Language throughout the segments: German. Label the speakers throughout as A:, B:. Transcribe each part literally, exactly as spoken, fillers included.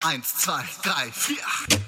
A: Eins, zwei, drei, vier.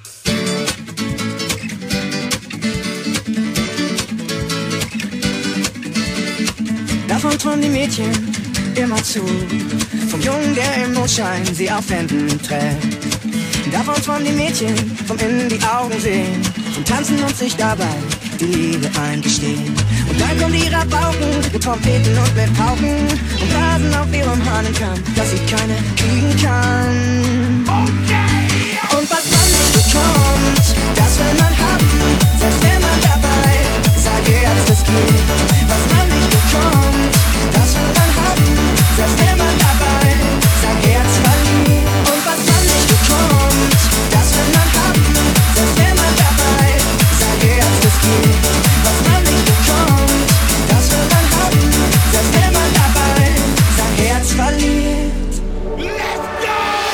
B: Davon träumen die Mädchen immer zu, vom Jungen, der im Mondschein sie auf Händen trägt. Davon träumen die Mädchen vom in die Augen sehen, vom Tanzen und sich dabei die Liebe eingestehen. Und dann kommen die Rabauken mit Trompeten und mit Pauken und blasen auf ihrem Hahnenkamm, dass sie keine kriegen kann. Okay. Und was man nicht bekommt, das will man haben, selbst wenn man dabei sagt, jetzt es geht. Was man nicht bekommt, das will man haben, selbst wenn man dabei sagt, Herz verliert. Und was man nicht bekommt, das will man haben, selbst wenn man dabei sagt, jetzt es geht. Was man nicht bekommt, das will man haben, selbst wenn man dabei sein Herz verliert. Let's go!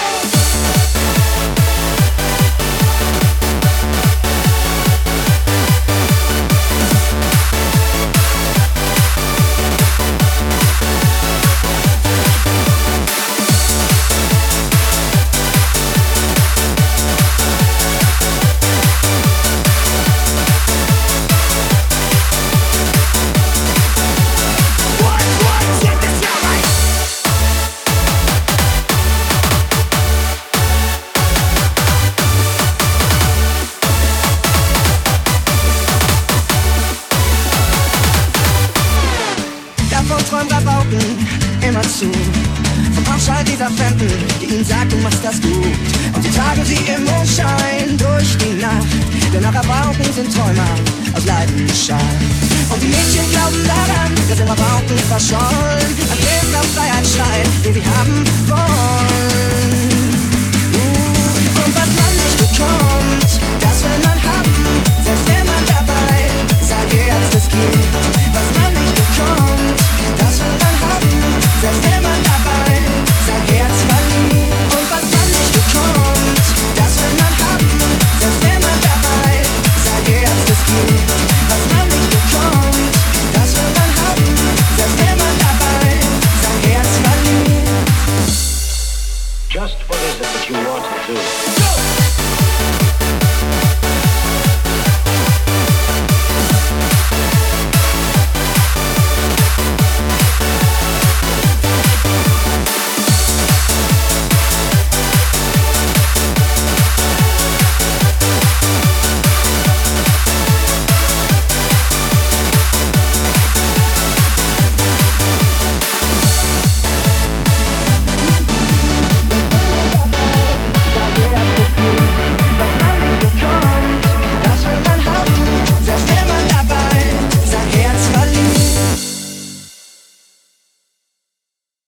B: Immer zu, vom Aufschall dieser Fremden, die ihnen sagt, du machst das gut. Und sie tragen sie im Mondschein durch die Nacht, denn nach Rabauken sind Träumer aus Leidenschaft. Und die Mädchen glauben daran, dass in Rabauken verschollen ein Bild auf Freiheit schreit, die sie haben wollen. Und was man nicht bekommt, das will man haben, selbst wenn man dabei sagt, jetzt es geht. Was man nicht bekommt, das will man haben, selbst wenn man dabei sein Herz verliert. Und was man nicht bekommt, das will man haben, selbst wenn man dabei sein Herz es geht. Was man nicht bekommt, das will man haben, selbst wenn man dabei sein Herz verliert.
C: Just what is it that you want to do? Go!